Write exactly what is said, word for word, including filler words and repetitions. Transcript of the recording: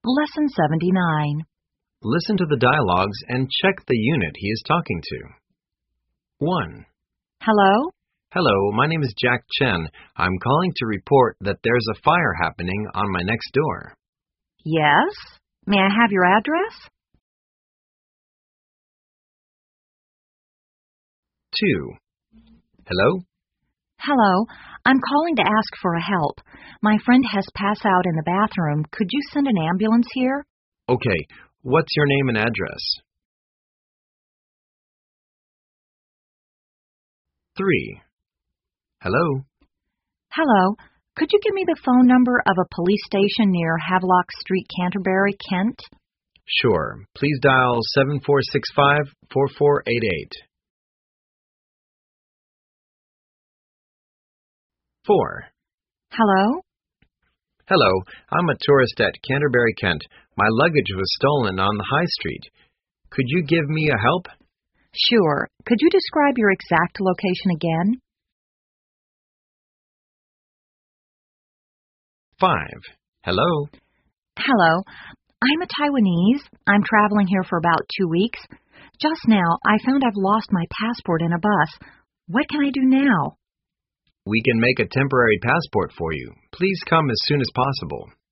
Lesson seventy-nine. Listen to the dialogues and check the unit he is talking to. one. Hello? Hello, my name is Jack Chen. I'm calling to report that there's a fire happening on my next door. Yes? May I have your address? two. Hello? Hello. I'm calling to ask for a help. My friend has passed out in the bathroom. Could you send an ambulance here? Okay, what's your name and address? three. Hello? Hello. Could you give me the phone number of a police station near Havelock Street, Canterbury, Kent? Sure. Please dial seven four six five, four four eight eight. four. Hello? Hello, I'm a tourist at Canterbury, Kent. My luggage was stolen on the high street. Could you give me a help? Sure. Could you describe your exact location again? five. Hello? Hello. I'm a Taiwanese. I'm traveling here for about two weeks. Just now, I found I've lost my passport in a bus. What can I do now? We can make a temporary passport for you. Please come as soon as possible.